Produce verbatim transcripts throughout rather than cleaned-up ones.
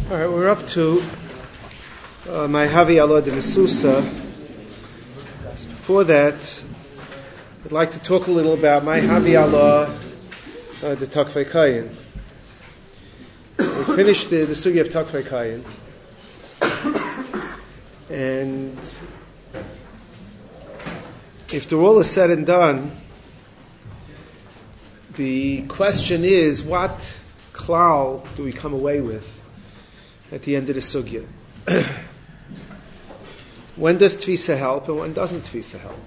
All right, we're up to uh, my Havi Allah de Mesusa. Before that, I'd like to talk a little about my Havi Allah uh, de Takvei Kayin. We finished the, the Sugi of Takvei Kayin, and if the all is said and done, the question is, what klal do we come away with at the end of the sugya? When does tfisa help and when doesn't tfisa help?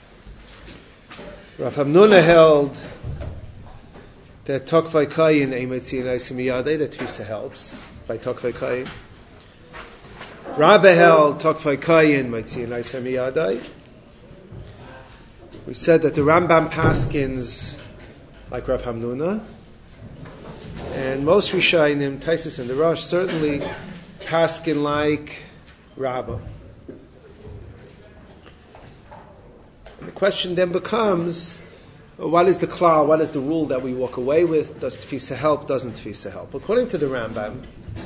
Rav Hamnuna held that Takvei Kayin Eimetzi and Aisimiyadeh, that tfisa helps by Takvei Kayin. Rabbi held Takvei Kayin Meitzi and Aisimiyadeh. We said that the Rambam paskins like Rav Hamnuna, and most Rishayim, Taisus and the Rosh, certainly paskin like Rabbah. And the question then becomes, what is the klal, what is the rule that we walk away with? Does tfisa help, doesn't tfisa help? According to the Rambam,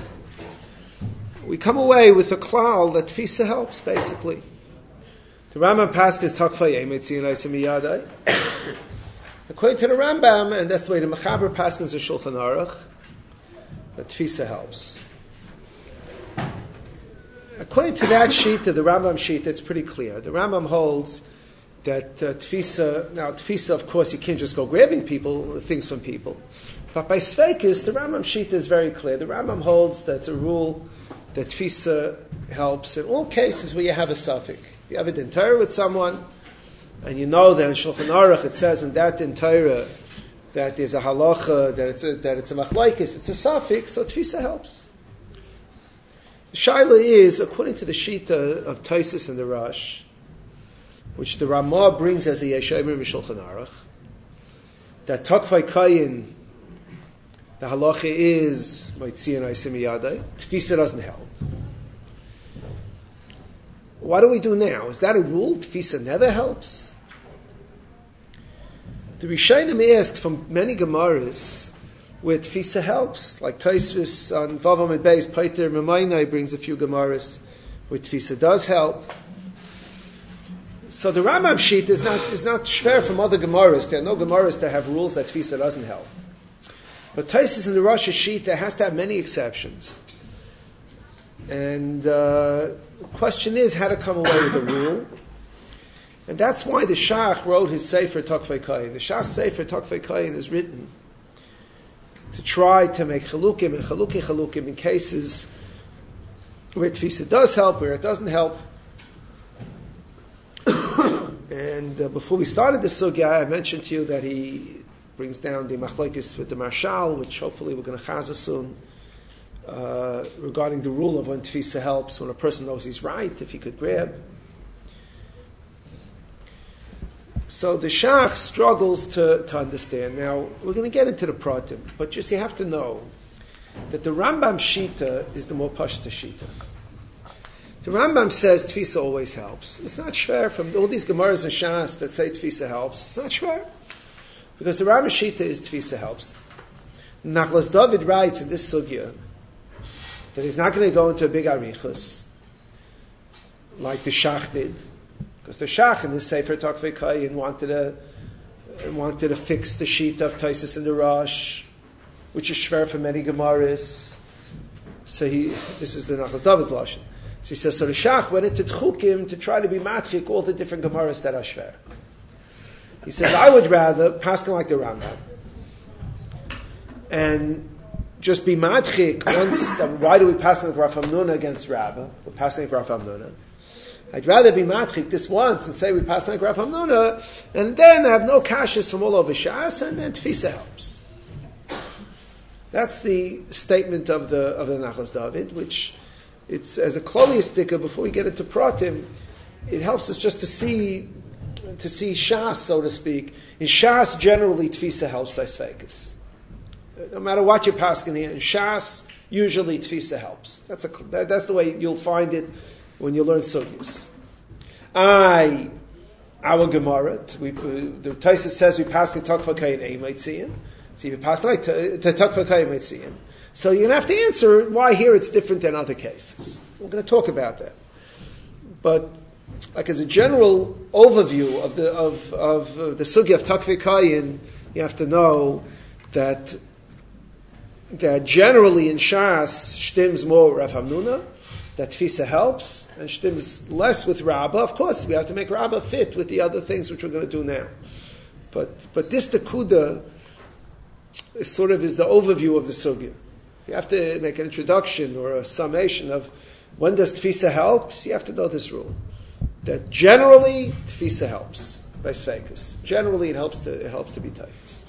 we come away with a klal that tfisa helps, basically. The Rambam paskins takvei emetzi and aisimiyadai. According to the Rambam, and that's the way the Mechaber paskins the Shulchan Aruch, that tfisa helps. According to that sheet, the Rambam sheet, it's pretty clear. The Rambam holds that uh, tfisa, now tfisa, of course, you can't just go grabbing people, things from people. But by Sveikis, the Rambam sheet is very clear. The Rambam holds that it's a rule that tfisa helps in all cases where you have a suffix. You have a din Torah with someone, and you know that in Shulchan Aruch it says in that din Torah that there's a halacha, that it's a, that it's a machlokes, it's a suffix, so tfisa helps. The shaila is, according to the shita of Taisus and the Rosh, which the Ramah brings as a Yeshayim in Shulchan Aruch, that Takvei Kayin, the halacha is Meitzi and Aisimiyadeh, tfisa doesn't help. What do we do now? Is that a rule? Tfisa never helps? The Rishayim asked from many Gemaras where tfisa helps, like Tosfos on Vavam and Beis, Paiter Memainai brings a few Gemaras where tfisa does help. So the Rambam sheet is not is not shver from other Gemaras. There are no Gemaras that have rules that tfisa doesn't help. But Tosfos in the Rosh sheet there has to have many exceptions. And uh, the question is how to come away with a rule. And that's why the Shach wrote his Sefer Takvei Kayin. The Shach Sefer Takvei Kayin is written to try to make chalukim and chalukim chalukim in cases where tfisa does help, where it doesn't help. And uh, before we started the sugya, I mentioned to you that he brings down the machlokes with the Marshal, which hopefully we're going to chaza soon, uh, regarding the rule of when tfisa helps, when a person knows he's right, if he could grab. So the Shach struggles to, to understand. Now, we're going to get into the pratim, but just you have to know that the Rambam Shita is the more pashta Shita. The Rambam says tfisa always helps. It's not shver from all these Gemaras and Shas that say tfisa helps. It's not shver. Because the Rambam Shita is tfisa helps. Nachlas David writes in this sugya that he's not going to go into a big arichus like the Shach did. Because the Shach in this Sefer Takvei Kayin wanted to wanted to fix the sheet of Taisus and the Rosh, which is shver for many Gemaras. So he, this is the Nachlas David's lashon. So he says, so the Shach went into Tchukim to try to be matchik all the different Gemaras that are shver. He says, I would rather pass like the Rambam and just be matchik once. Why do we pass like Rav Hamnuna against Rabbah? We're passing like Rav Hamnuna. I'd rather be matchik this once and say we pass like Rav Hamnuna, and then I have no kashas from all over Shas, and then tfisa helps. That's the statement of the of the Nachlas David, which it's as a kloli sticker. Before we get into pratim, it helps us just to see to see Shas, so to speak. In Shas, generally tfisa helps by sveikus. No matter what you're passing here, in Shas, usually tfisa helps. That's a that, that's the way you'll find it when you learn sugyas. I, our Gemara, we, the Tosfos says we pass in Takvei Kayin Eimetzian. So if you pass like to Takvei Kayin Eimetzian. So you're going to have to answer why here it's different than other cases. We're going to talk about that. But like as a general overview of the of of uh, the sugya of takvei kayin, you have to know that that generally in Shas shtims more Rav Hamnuna, that tfisa helps, and shtims less with Rabbah. Of course, we have to make Rabbah fit with the other things which we're going to do now. But but this Nakuda is sort of is the overview of the sugya. If you have to make an introduction or a summation of when does tfisa help, so you have to know this rule. That generally tfisa helps by sveikus. Generally it helps to it helps to be typhus.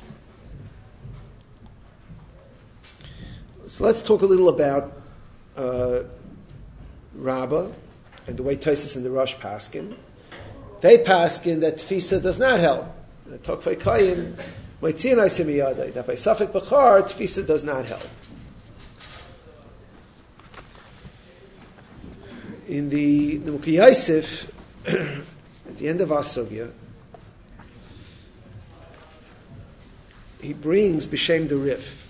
So let's talk a little about uh, Rabbah and the way Tosfos and the Rosh paskin. They paskin that tfisa does not help. Takvei kayin moitzian osim miyadai. That by safek b'char tfisa does not help. In the the Mukhi Yosef, at the end of our sugya, he brings b'shem the Rif.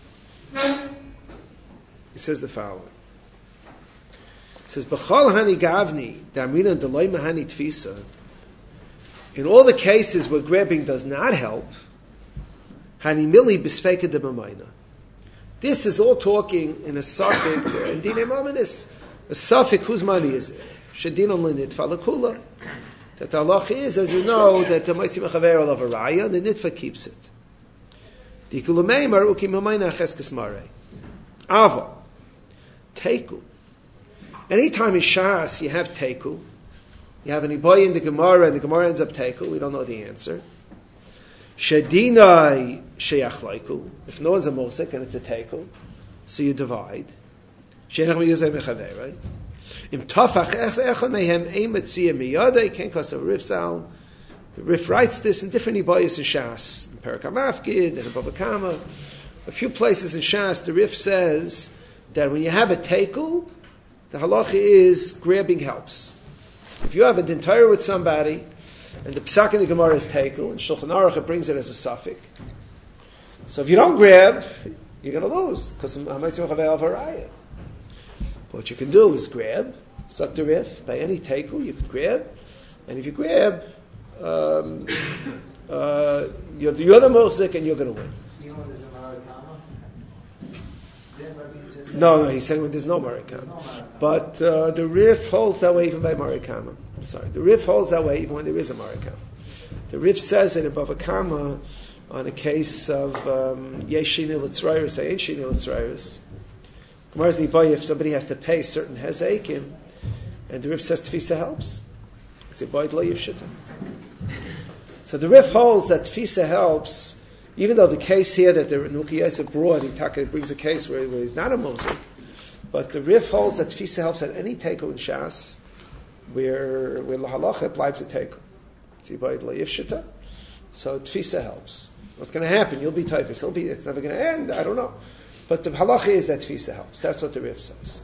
He says the following. He says, "B'chol hani gavni damrina deloy mahani tfisa." In all the cases where grabbing does not help, hani mili b'sfeika de b'mayna. This is all talking in a suffix and dinei mamanis. A suffix, whose money is it? Shedin on linitfa lakula. That the halacha is, as you know, that the moitzi mechaver of a raya, and the nitfa keeps it. The ikulumeimar uki mamayna cheskes mare. Ava. Teku. Anytime in Shas you have teku, you have an iboy in the Gemara, and the Gemara ends up teku, we don't know the answer. Shedinai sheyach laiku. If no one's a mosik and it's a teku, so you divide. Shenach miyuzay mechavei, right? Im tafach echon mehem ein metzia miyadei ken kasa rifsal. The Rif writes this in different iboyos in Shas, in Perek HaMafkid and in Bava Kama. A few places in Shas, the Rif says that when you have a teku, the halacha is grabbing helps. If you have a din Torah with somebody, and the psak in the Gemara is teku, and Shulchan Aruch it brings it as a suffix. So if you don't grab, you're going to lose, because ha'maisim chavei al haraya. What you can do is grab, suck the Rif, by any teku you can grab, and if you grab, um, uh, you're, you're the mochzik and you're going to win. You know there's a Marikama? No, no, he's saying when there's no Marikama. No but uh, the Rif holds that way even by Marikama. I'm sorry, the Rif holds that way even when there is a Marikama. The Rif says it in Bava Kama on a case of Yeshini Litzrayus, Ayin Shini Litzrayus. Gemara's Niboy, if somebody has to pay certain Hezeikim, and the Rif says Tfisa helps, it's a Boyd Lo Yivshita. So the Rif holds that Tfisa helps, even though the case here that the Mukhi Yosef brought, he brings a case where, where he's not a Mosik, but the Rif holds that Tfisa helps at any Teiko in Shas, where where Lahalacha applies a Teiko. It's a Boyd Lo Yivshita. So Tfisa helps. What's going to happen? You'll be Taifis. He'll be, it's never going to end. I don't know. But the halacha is that tfisa helps. That's what the Rif says.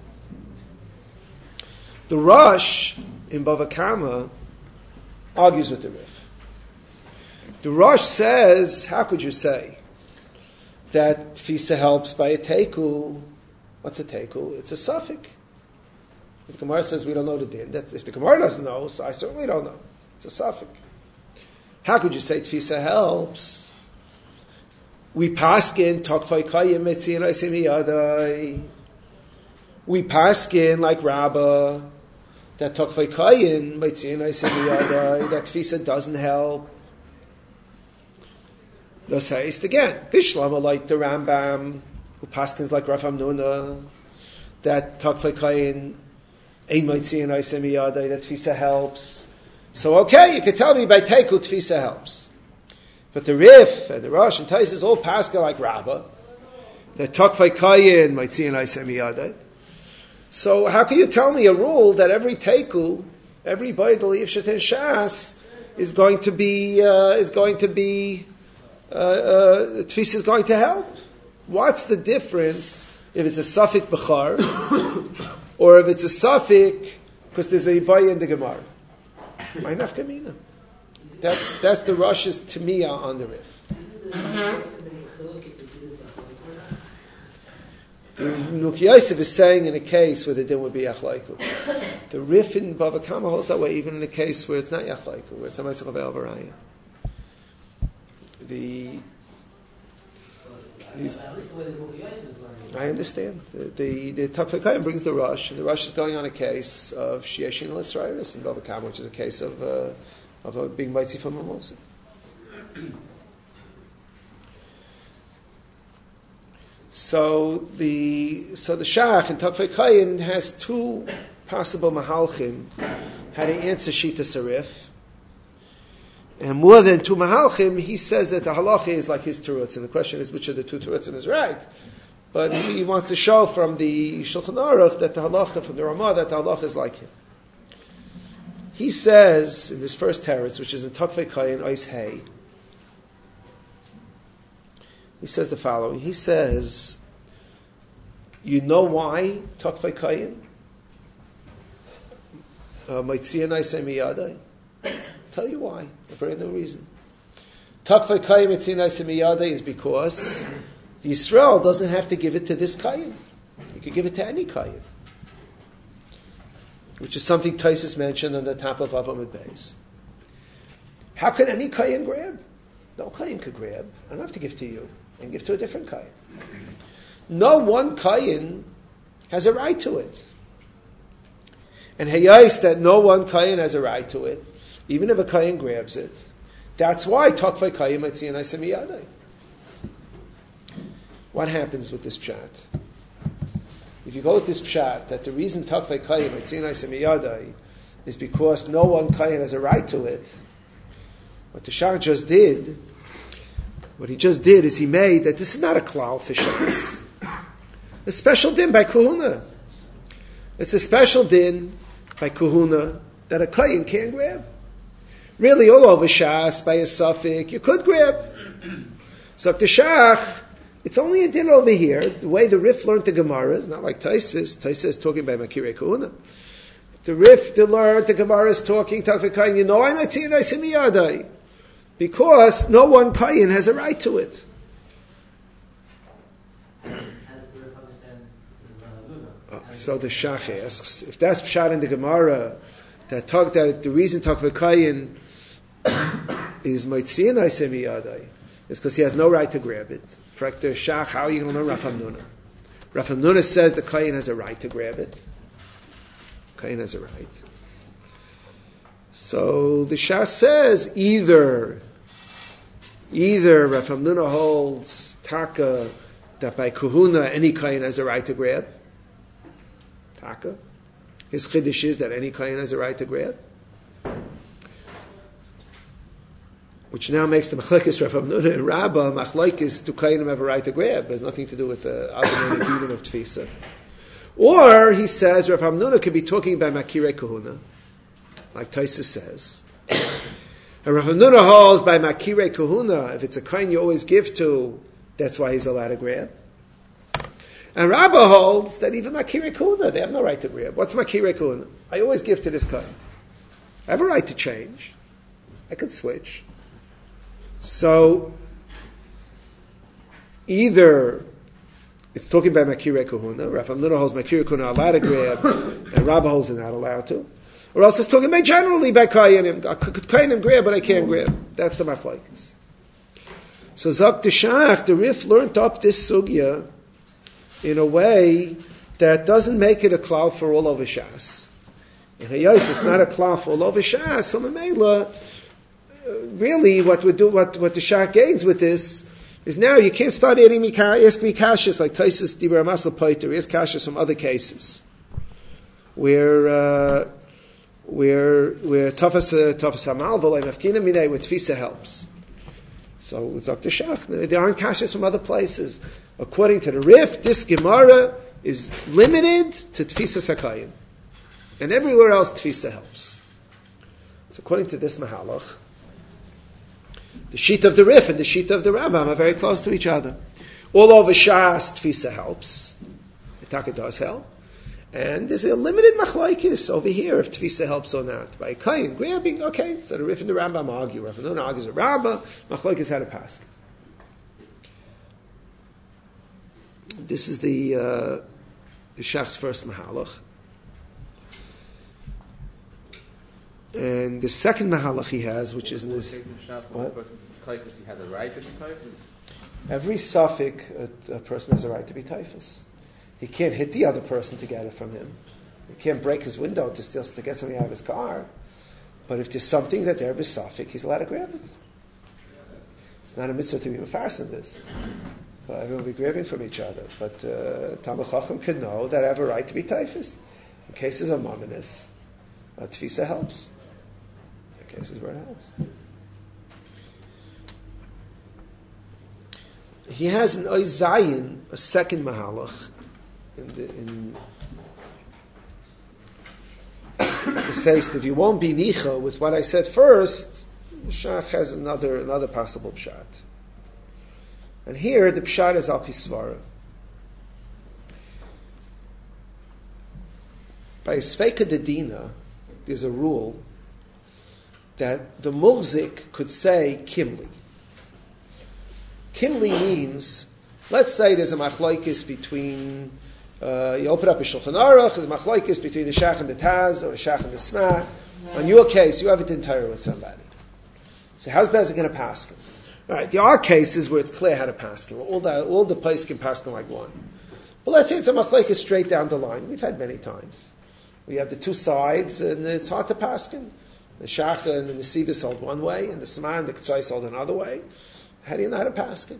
The Rosh in Bava Kama argues with the Rif. The Rosh says, how could you say that tfisa helps by a teku? What's a teku? It's a suffix. The Gemara says we don't know the din. That's, if the Gemara doesn't know, so I certainly don't know. It's a suffix. How could you say tfisa helps? We paskin takvei kayin metzian osim miyadai. We paskin like Rabbah that takvei kayin metzian osim miyadai, that tfisa doesn't help. Thus haste again. Bishlama like the Rambam who paskins like Rav Hamnuna that takvei kayin ein metzian osim miyadai, that tfisa helps. So okay, you can tell me by teku tfisa helps. But the Rif and the Rosh and Tosfos all pascha like Rabbah. That takvei kayin moitzian osim miyadai. So how can you tell me a rule that every teku, every baydel yivshet in Shas is going to be uh, is going to be uh, uh, tfisa is going to help? What's the difference if it's a suffix b'char or if it's a suffix because there's a iboy in the Gemara? My nafkamina. That's that's the Rosh's Tamiyah on the Rif. Nuki Yosef is saying in a case where the din would be Yachlaiku. The Rif in Bava Kama holds that way even in a case where it's not Yachlaiku, where it's a Maisach of El Barayim. The He's, I understand. The the, the Takfekayim brings the Rush, and the Rush is going on a case of Shieshin Litzrayis in Bava Kama, which is a case of uh, of a being Maitzi from Mimosa. So the so the Shach in Takfekayim has two possible mahalchim how to answer Shita Sarif. And more than two mahalchim, he says that the halacha is like his terutzim. And the question is, which of the two terutzim is right? But he wants to show from the Shulchan Aruch that the halacha, from the Ramah, that the halacha is like him. He says, in this first teretz, which is in Takvei Kayin, Ois Hey, he says the following. He says, you know why Takvei Kayin? Maitziya Naisei Miyadai. Tell you why. For no reason. Takvei Kayin Maitziya Naisei Miyadai is because the Yisrael doesn't have to give it to this Kayin. You could give it to any Kayin. Which is something Taisus mentioned on the top of Avamid Beis. How could any Kayin grab? No Kayin could grab. I don't have to give to you. I can give to a different Kayin. No one Kayin has a right to it. And Hayais that no one Kayin has a right to it, even if a Kayin grabs it. That's why Takvei Kayin Maitziya Naisei Miyadai. What happens with this pshat? If you go with this pshat, that the reason Takvei Kayin Maitziya Naisei Miyadai is because no one Kayin has a right to it, what the Shach just did, what he just did is he made that this is not a klal for Shas. A special din by Kuhuna. It's a special din by Kuhuna that a Kayin can't grab. Really, all over Shas, by a suffix, you could grab. So if the Shach, it's only a din over here. The way the Rif learned the Gemara is not like Taisus. Taisus is talking by Makirei Kuhuna. The Rif to learn the Gemara is talking Takvei Kayin. You know, I'm a Tzina Simiyadai. Because no one Kayin has a right to it. Oh, so the Shach asks, if that's pshat in the Gemara, that talk that the reason Takvei Kayin is Maitziya Naisei Miyadai is because he has no right to grab it. Frak the Shach, how are you going to learn Rav Hamnuna? Rav Hamnuna says the Kayin has a right to grab it. Kayin has a right. So the Shach says either either Rav Hamnuna holds Taka that by Kuhuna any Kayin has a right to grab. Taka. His chiddush is that any Kayin has a right to grab. Which now makes the Machlekes Rav Hamnuna and Rabbah Machlekes to Kayinim have a right to grab. It has nothing to do with the Avon and of Tfisa. Or he says Rav Hamnuna could be talking about Makirei Kuhuna, like Taisus says. And Rav Hamnuna holds by Makirei Kuhuna, if it's a Kayin you always give to, that's why he's allowed to grab. And Rabbah holds that even Makirei Kuhuna, they have no right to grab. What's Makirei Kuhuna? I always give to this Kayin. I have a right to change. I could switch. So, either it's talking about Makirei Kuhuna, Rav Hamnuna holds Makirei Kuhuna allowed to grab, and Rabbah holds it not allowed to. Or else it's talking about generally by Kayinim. I could Kayinim grab, but I can't grab. That's the Machlekes. So Zok the Shach, the Rif learned up this sugya in a way that doesn't make it a klal for all over Shas. In Hayos, it's not a klal for all over Shas. So Mamela, really, what we do, what what the Shach gains with this is now you can't start adding me ask me kashas like Taisus Dibur Masal Paiter, ask kashas from other cases where uh, where where Tafas Tafas Hamal V'Lei Mafkina Minei with Tfisa helps. So with Doctor Shach, there aren't kashas from other places. According to the Rif, this Gemara is limited to Tfisa Sakayim, and everywhere else Tfisa helps. So according to this Mahalach, the sheet of the Rif and the sheet of the Rambam are very close to each other. All over Shas, Tfisa helps. Itaka does help. And there's a limited machlokes over here if Tfisa helps or not. By Kayin grabbing, okay, so the Rif and the Rambam argue. Rav Hamnuna argues a Rambam, machlokes had a pass. This is the, uh, the Shach's first Mahalach. And the second Mahalach he has, which is in this... What? He has a right to be typhus? Every suffix, a, a person has a right to be typhus. He can't hit the other person to get it from him. He can't break his window to steal to get something out of his car. But if there's something that there is suffix, he's allowed to grab it. It's not a mitzvah to be mefarsin in this. But everyone will be grabbing from each other. But uh, Talmud Chacham can know that I have a right to be typhus. In cases of mominus, uh, tfisa helps. In cases where it helps. He has an Oizayin, a second Mahalach, in the, in it says that if you won't be nicha with what I said first, the Shach has another another possible pshat. And here the pshat is al pi svara. By Sveika Dedina, there's a rule that the muhzik could say kimli. Kimli means, let's say there's a machlokes between, uh, you open up a Shulchan Aruch, there's a machlokes between the Shach and the Taz, or the Shach and the Sma. On your case, you have it entire with somebody. So how's Bezin going to pass him? All right, there are cases where it's clear how to pass him. All the, all the place can pass him like one. But let's say it's a machlokes straight down the line. We've had many times. We have the two sides, and it's hard to pass him. The Shach and the Nesivos hold one way, and the Sma and the Ketzais hold another way. How do you know how to pass him?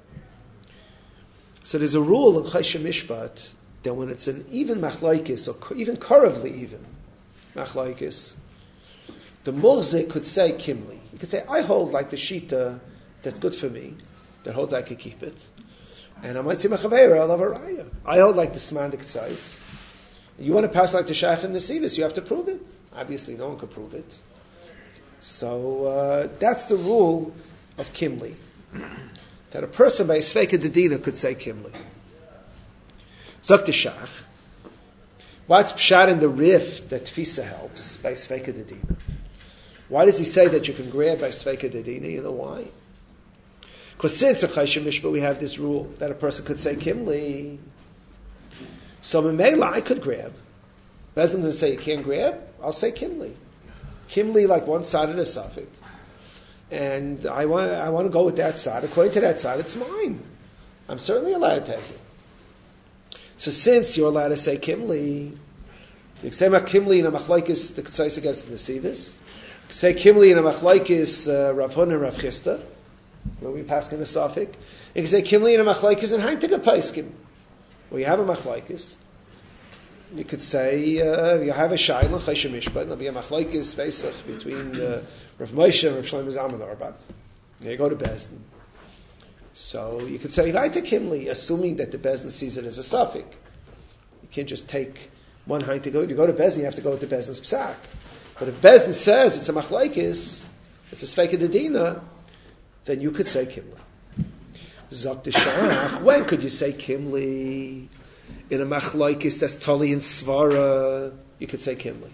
So there's a rule in Choshen Mishpat that when it's an even machlokes, or even koravli even machlokes, the muhzik could say kimli. He could say, I hold like the shita that's good for me, that holds I could keep it. And I might say, Mechaveira, I'll have a raya. I hold like the Sman, the Ketzais. You want to pass like the Shach and the Nesivos, you have to prove it. Obviously, no one could prove it. So uh, that's the rule of kimli. That a person by Sveika Dedina could say kimli. Zok the Shach. What's pshat in the Rif that tfisa helps by Sveika Dedina? Why does he say that you can grab by Sveika Dedina? You know why? Because since a Choshen Mishpat we have this rule that a person could say kimli. So Memela I could grab. Bezin going to say you can't grab? I'll say kimli. Kimli like one side of the suffix. And I want to, I want to go with that side. According to that side, it's mine. I'm certainly allowed to take it. So since you're allowed to say kimli, you can say kimli in a machlokes the Ketzais against the Nesivos. Say kimli in a machlokes uh, Rav Huna and Rav Chisda, where we pass in the suffix. You can say kimli in a machlokes and Heintige Paiskim, where you have a machlokes. You could say uh, you have a shayla Choshen Mishpat, there'll be a machlokes Pesach between uh, Rav Moshe and Rav Shlomo Zalman Auerbach. You go to Bezdin. So you could say Heintige Kimli, assuming that the Bezdin sees it as a suffix. You can't just take one Heintige. If you go to Bezdin, you have to go with the Bezdin's psak. But if Bezdin says it's a machlokes, it's a Sveika Dedina, then you could say Kimli. Zok the Shach, when could you say Kimli? In a machlokes that's totally in svara, you could say kimli.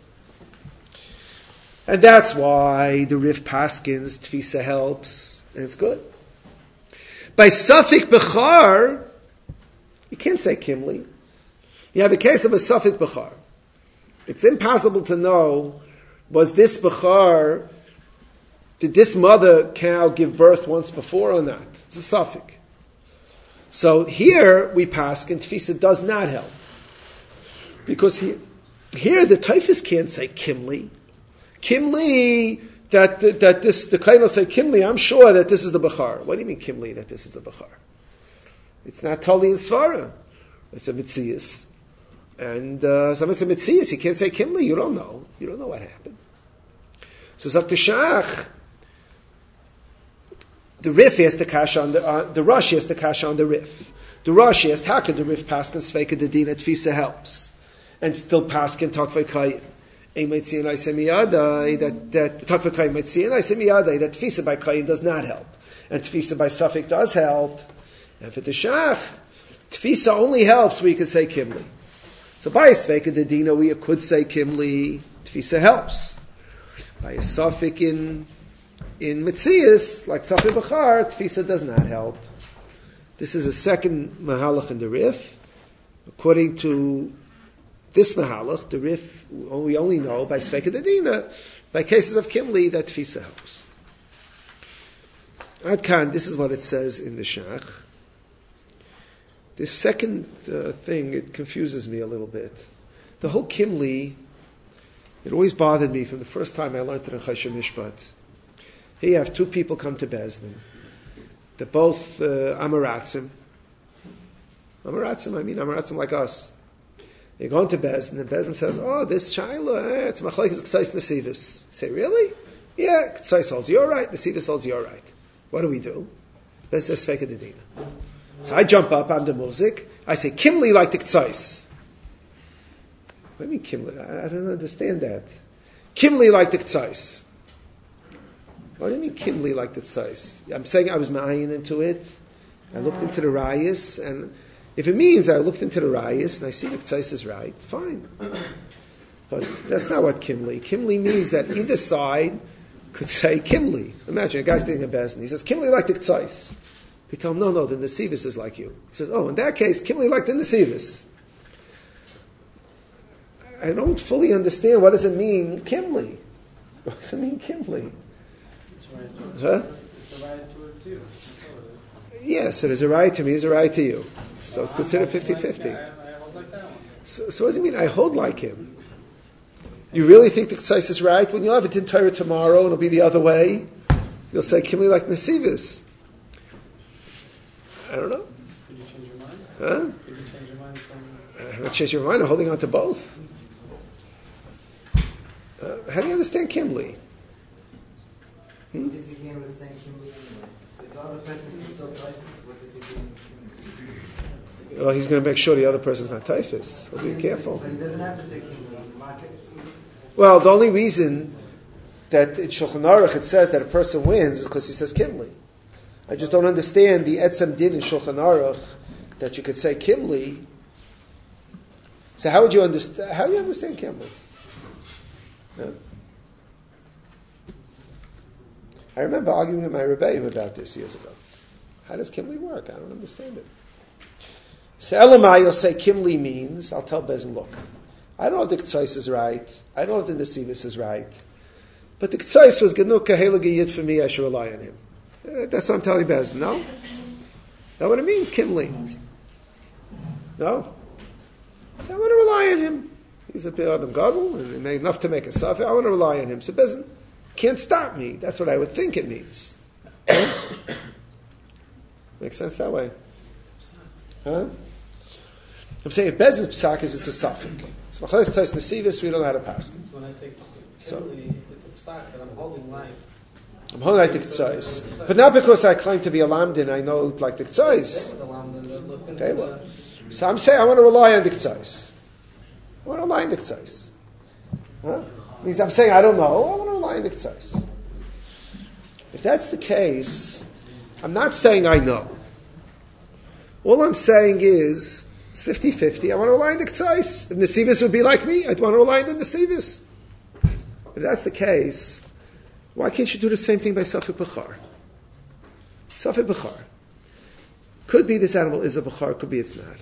And that's why the Rif Paskins, tfisa helps, and it's good. By suffix bechar, you can't say kimli. You have a case of a suffix bechar. It's impossible to know, was this bechar, did this mother cow give birth once before or not? It's a suffix. So here we pass, and tfisa does not help. Because here, here the typhus can't say kimli. Kimli, that, that, that this, the kaila say kimli, I'm sure that this is the bechar. What do you mean kimli, that this is the bechar? It's not totally in svara. It's a mitzias. And uh, so it's a mitzias, you can't say kimli, you don't know. You don't know what happened. So Zok the Shach, the Rif has the kasha on the, uh, the Rashi has the kasha on the Rif. The Rashi has, how could the Rif paskin Sveika Dedina tfisa helps? And still paskin Takvei Kayim. Ein Meitzian Aisem Yadai, that, that, Takvei Kayim Meitzian Aisem Yadai, that tfisa by Kayim does not help. And tfisa by Suffolk does help. And for the Shach, tfisa only helps where you could say Kimli. So by a Sveika Dedina, we could say Kimli, tfisa helps. By a Suffolk in In Metzias, like Tzafir Bechar, Tfisa does not help. This is a second mahalach in the Rif. According to this mahalach, the Rif, we only know by Sveka Dedina, by cases of Kimli, that Tfisa helps. Ad Kan, this is what it says in the Shach. This second uh, thing, it confuses me a little bit. The whole Kimli, it always bothered me from the first time I learned it in Choshen Mishpat. Here you have two people come to Bezdin. They're both uh, Amaratzim. Amaratzim, I mean Amaratzim like us. They go into Bezdin, and Bezdin says, oh, this Shaila, eh, it's Machlekes K'tzais Nesivus. Say, really? Yeah, K'tzais holds you're right, Nesivus holds you're right. What do we do? Bezdin says, Sveka Dedina. So I jump up, I'm the Muzik, I say, Kimli like the K'tzais. What do you mean Kimli? I, I don't understand that. Kimli like the K'tzais. What do you mean Kimli like the K'tzais? I'm saying I was ma'ayin into it. I looked into the Rayas, and if it means I looked into the Rayas and I see the K'tzais is right, fine. But that's not what Kimli. Kimli means that either side could say Kimli. Imagine a guy's taking a Bezdin. He says, Kimli like the K'tzais. They tell him, no, no, the Nesivus is like you. He says, oh, in that case, Kimli like the Nesivus. I don't fully understand what does it mean, Kimli. What does it mean, Kimli? It's right. Huh? It's a right towards you. Yes, so there's a right to me, there's a right to you. So it's considered fifty-fifty. I, I hold like that one. So, so what does it mean, I hold like him? You really think the K'tzais is right? When you'll have it in Torah tomorrow, and it'll be the other way, you'll say, Kimli like Nesivus. I don't know. Could you change your mind? Huh? Could you change your mind? Some... I'm not changing your mind, I'm holding on to both. Uh, how do you understand Kimli? Hmm? What is he again with saying Kimli anyway? If the other person is so typhus, what is he doing? Well, he's going to make sure the other person's not typhus. So be careful. But he doesn't have to say Kimli on the market. Well, the only reason that in Shulchan Aruch it says that a person wins is because he says Kimli. I just don't understand the Etzem Din in Shulchan Aruch that you could say Kimli. So how would you understand? How do you understand Kimli? Yeah. I remember arguing with my Rebbeim about this years ago. How does Kimli work? I don't understand it. So Elamai, you'll say Kimli means, I'll tell Bezin, look, I don't know if the K'tzais is right, I don't know if the Nesivus is right, but the K'tzais was Genuk Kahela Geyid for me, I should rely on him. Uh, that's what I'm telling Bezin, no? That's what it means, Kimli. No? So I want to rely on him. He's a bit Adam Gadol, and enough to make a suffer. I want to rely on him. So Bezin can't stop me. That's what I would think it means. Makes sense that way. Huh? I'm saying if Bezin's psak is, it's a suffix. So Machlekes K'tzais Nesivus, we don't know how to pass. So when I say So- Kimli, it's a psak that I'm holding like. I'm holding like the K'tzais. But not because I claim to be a lamdin, I know like the K'tzais. The lamb that looked into Okay, the- well. So I'm saying I want to rely on the K'tzais. I want to rely on the K'tzais. Huh? Means I'm saying I don't know, I want to rely on the K'tzais. If that's the case, I'm not saying I know. All I'm saying is, it's fifty-fifty, I want to rely on the K'tzais. If Nesivus would be like me, I'd want to rely on the Nesivus. If that's the case, why can't you do the same thing by Safek Bechar? Safek Bechar. Could be this animal is a Bechar, could be it's not.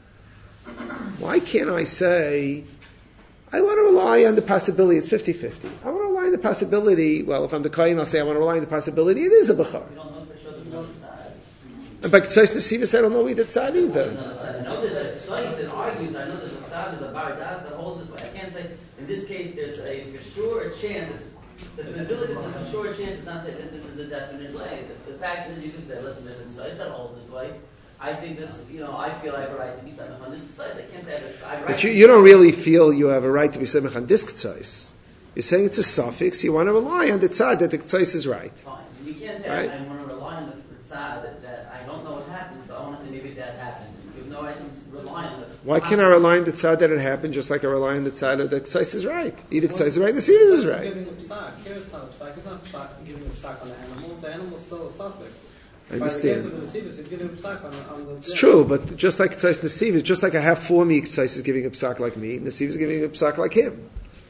Why can't I say, I want to rely on the possibility, it's fifty-fifty. I want to rely on the possibility, well, if I'm the Kayin, I'll say I want to rely on the possibility, it is a Bechar. We don't know for sure that we know the side. And by K'tzais Nesivus, I don't know either side either. No, the side. I know there's a side that argues, I know there's a side, there's a baradas that holds this way. I can't say, in this case, there's a for sure a chance, it's, the ability that there's for sure a chance, it's not saying that this is the definite way. The, the fact is, you can say, listen, there's a side that holds this way. I think this, you know, I feel I have a right to be samech on this K'tzais. I can't say I have a side. But you, you don't really feel you have a right to be samech on this K'tzais. You're saying it's a suffix, you want to rely on the tzad that the K'tzais is right. Fine. You can't say Right. I, I want to rely on the tzad that, that I don't know what happened, so I want to say maybe that happened. You have no right to rely on it. Why can't I rely on the tzad that it happened just like I rely on the tzad that the K'tzais is right? Either K'tzais is right, the Nesivus is It's right. giving a psak. Here it's not a psak. It's not a psak giving a psak on the animal. The animal's still a suffix. I understand. By the case of the Nesivus, he's giving a psak on the, on the It's true, but just like K'tzais Nesivus, just like I have for me, K'tzais is giving a psak like me, Nesivus is giving a psak like him.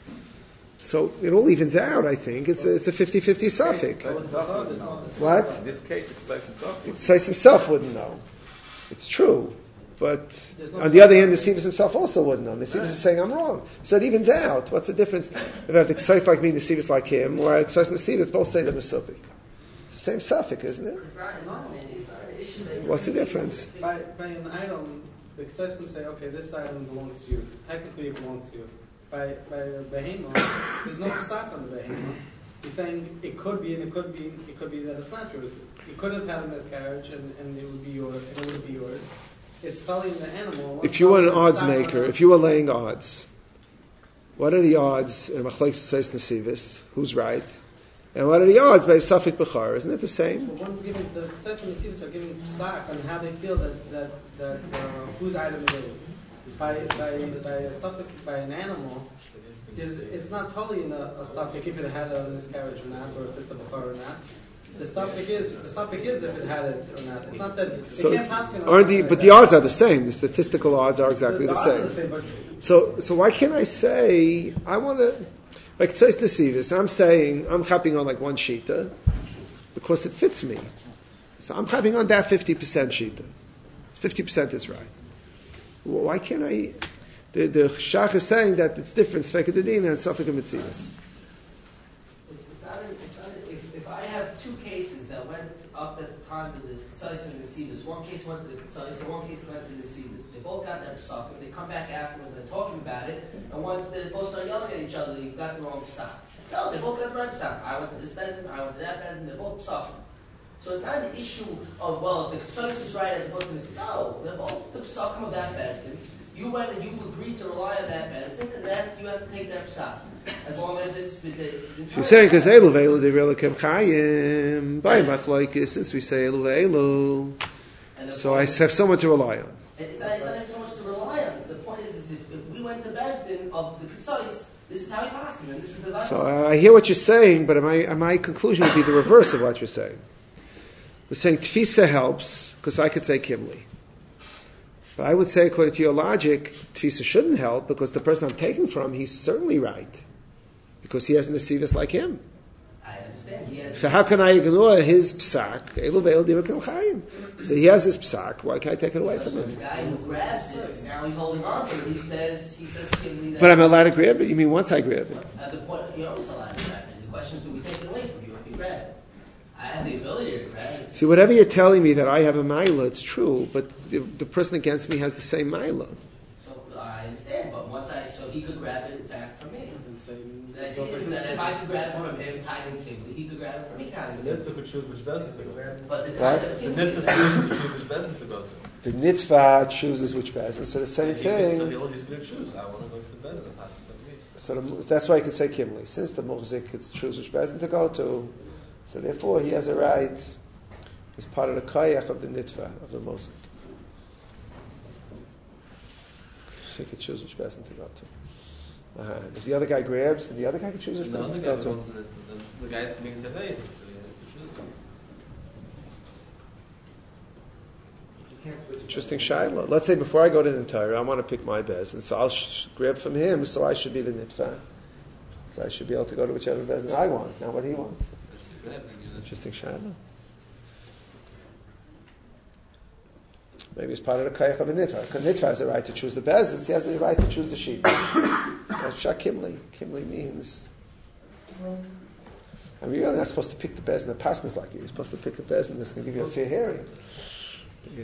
So it all evens out, I think. It's a, it's a fifty-fifty suffix. K'tzais himself wouldn't know. What? In this case, it's K'tzais himself. K'tzais himself wouldn't know. It's true. But no on the other hand, the Sivas himself also wouldn't know. The Sivas is saying, I'm wrong. So it evens out. What's the difference if I have the Ksais like me and the Sivas like him, or I have the Ksais and the Sivas, both say they're Mesupik? It's the same suffix, isn't it? It's not, it's not, it's not an issue that What's the difference? By, by an item, the Ksais can say, okay, this item belongs to you. Technically, it belongs to you. By by a behemoth, there's no psak on the behemoth. He's saying it could be, and it could be, it could be that it's not yours. You could have had a miscarriage, and, and it would be yours. And it would be yours. It's telling the animal. If you were an odds maker, if you were laying odds, what are the odds in Machlokes Ksais Nesivis? Who's right? And what are the odds by Safik Bechar? Isn't it the same? Well, one's giving the Ksais and the Sivas are giving psak on how they feel that that that uh, whose item it is. By by by a suffix by an animal, there's it's not totally in a, a suffix if it had a miscarriage or not, or if it's a bechor or not. The suffix is the suffix is if it had it or not. It's not that they So can't pass it on aren't the like but that. the odds are the same. The statistical odds are exactly the, odds same. are the same. But So so why can't I say I want to like Ksais Nesivis? I'm saying I'm hopping on like one shita because it fits me. So I'm hopping on that fifty percent shita. Fifty percent is right. Why can't I? The, the Shach is saying that it's different, Sfeika Dedina and Safek Mitzvahs. It's, it's not, a, it's not a, if, if I have two cases that went up at the time of the Ksais and the Sivas, one case went to the Ksais and one case went to the Sivas. They both got their psak. If they come back afterwards and they're talking about it, and once they both start yelling at each other, you've got the wrong psak. No, they both got the right psak. I went to this bezin, I went to that bezin, they're both psak. So it's not an issue of, well, if the Ksais is right as opposed to this. No, they're both the psakim of that bezin. You went and you agreed to rely on that bezin, and that you have to take that psak. As long as it's the, the, the She's saying because Elu ve'elu they really came chayim by machlokes since we say Elu ve'elu. So I have someone to rely on. It's not, it's not even so much to rely on. It's the point is, is if, if we went to Bezdin of the Ksais, this is how he passed him, and this is the So I hear what you're saying, but my my conclusion would be the reverse of what you're saying. We're saying Tfisa helps because I could say Kimli. But I would say, according to your logic, Tfisa shouldn't help because the person I'm taking from, he's certainly right. Because he has an Nesivus like him. I understand. He has So how can I ignore his psak? Elu ve'elu divrei chayim. So he has his psak. Why can't I take it away from the him? guy who grabs it, now he's holding on to it. He says, he says, Kimli, that But I'm allowed to grab it? You mean once I grab it? at the point, you're always allowed to grab it. The question is, do we take it away from you if you grab it? I have the ability to grab it. See, whatever you're telling me that I have a maila, it's true, but the, the person against me has the same maila. So I understand, but once I, so he could grab it back from me. and say, That, goes like that this. if I could grab it from him, Tiger Kimli, he could grab it from me, Tiger The Kimli. nitva could choose which bezin to go to. But the Right. Tiger The Kimli, nitva solution could choose which bezin to go to. The nitva chooses which bezin. So the same He can- So thing. he'll, he's going to choose. I want to go to the bezin that passes to me. So the, that's why I can say Kimli. Since the muhzik could choose which bezin to go to, so therefore he has a right as part of the koyach of the nitva, of the muhzik. So he could choose which bezin to go to. Uh-huh. If the other guy grabs, then the other guy can choose which No, bezin the to guy go to. wants the, the, the guy's coming to the vein, so he has to choose one. You can't switch. Interesting shaila. Let's say before I go to the Torah, I want to pick my bezin, so I'll sh- grab from him, so I should be the nitva. So I should be able to go to whichever bezin I want, not what he wants. Interesting shaila. Maybe it's part of the kayach of a nitva. Because nitva has the right to choose the bezin, so he has the right to choose the sheep. That's pshat kimli. Kimli means. I mean, you're really not supposed to pick the bezin. The passion is like you. You're supposed to pick a bezin that's going to give you a fair hearing. Yeah.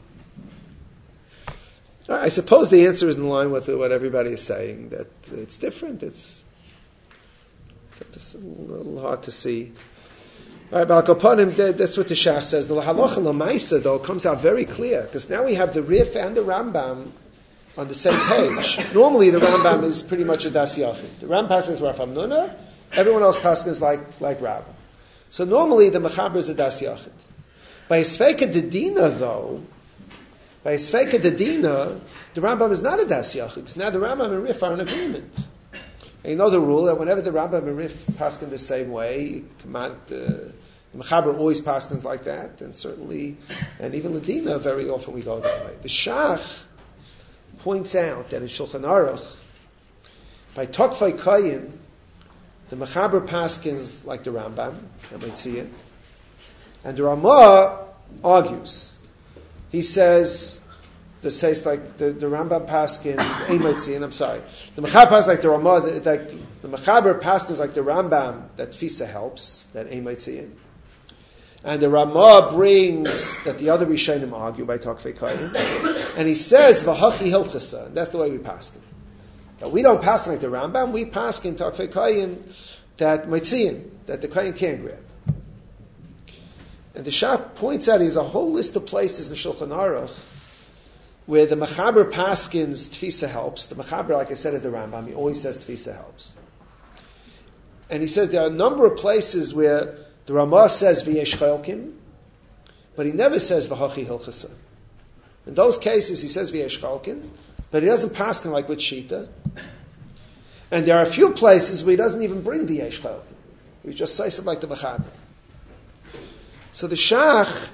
All right, I suppose the answer is in line with what everybody is saying, that it's different. It's, it's just a little hard to see. All right, Balkaponim, that's what the Shach says. The Halacha Lamaisa, though, comes out very clear, because now we have the Rif and the Rambam on the same page. Normally, the Rambam is pretty much a Das Yachid. The Rambam passes Rav Hamnuna, everyone else passes like, like Rav. So normally, the Mechaber is a Das Yachid. By Sveika Dedina, though, by Sveika Dedina, the Rambam is not a Das Yachid, because now the Rambam and Rif are in agreement. And you know the rule that whenever the Rambam and Rif paskin the same way, command, uh, the Mechaber always paskins like that, and certainly, and even Ladina, very often we go that way. The Shach points out that in Shulchan Aruch, by Tokfai Kayin, the Mechaber paskins like the Rambam, I might see it, and the Ramah argues. he says, the says like the, the Rambam Paskin, and I'm sorry, the Mechaber Paskin like the Ramah, the, like, the Mechaber Paskin is like the Rambam that Tfisa helps, that Eimetzian. And the Ramah brings that the other Rishonim argue by Takvei Koyin, and he says V'hachi Hilchasa, and that's the way we paskin. But we don't paskin like the Rambam. We paskin Takvei Koyin that Meitzian, that the Koyin can't grab. And the Shach points out, he has a whole list of places in Shulchan Aruch where the Mechaber paskins Tfisa helps. The Mechaber, like I said, is the Rambam. He always says Tfisa helps. And he says there are a number of places where the Ramah says V'yesh Chalkim, but he never says V'hachi Hilchasa. In those cases, he says V'yesh Chalkim, but he doesn't paskin like with Shita. And there are a few places where he doesn't even bring the Yesh Chalkim. He just says it like the Mechaber. So the Shach